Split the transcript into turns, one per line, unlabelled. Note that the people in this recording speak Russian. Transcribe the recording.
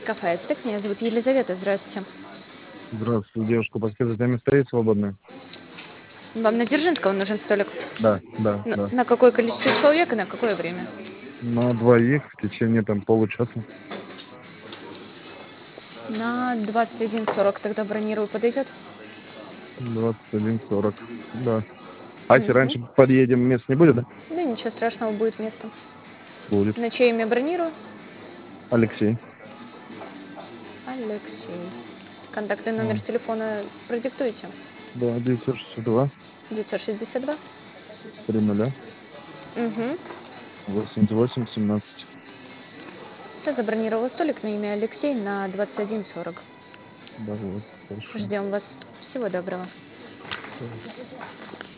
Кафе «Ацтек». Меня зовут Елизавета. Здравствуйте.
Здравствуйте, девушка. Подскажите, там место есть свободное?
Вам на Дзержинского нужен столик?
Да, да,
На,
да.
на какое количество человек и на какое время?
На двоих в течение там получаса.
На 21:40 тогда бронирую. Подойдет?
21:40. Да. А если
Мгм.
раньше подъедем, мест не будет, да?
Да ничего страшного, будет место.
Будет.
На чье имя бронирую?
Алексей.
Алексей. Контактный номер
А,
телефона продиктуйте.
да, 962
962.
30
Угу.
88 17.
Все, забронировала столик на имя Алексей на 21:40.
Да, вот, хорошо.
Ждем вас. Всего доброго.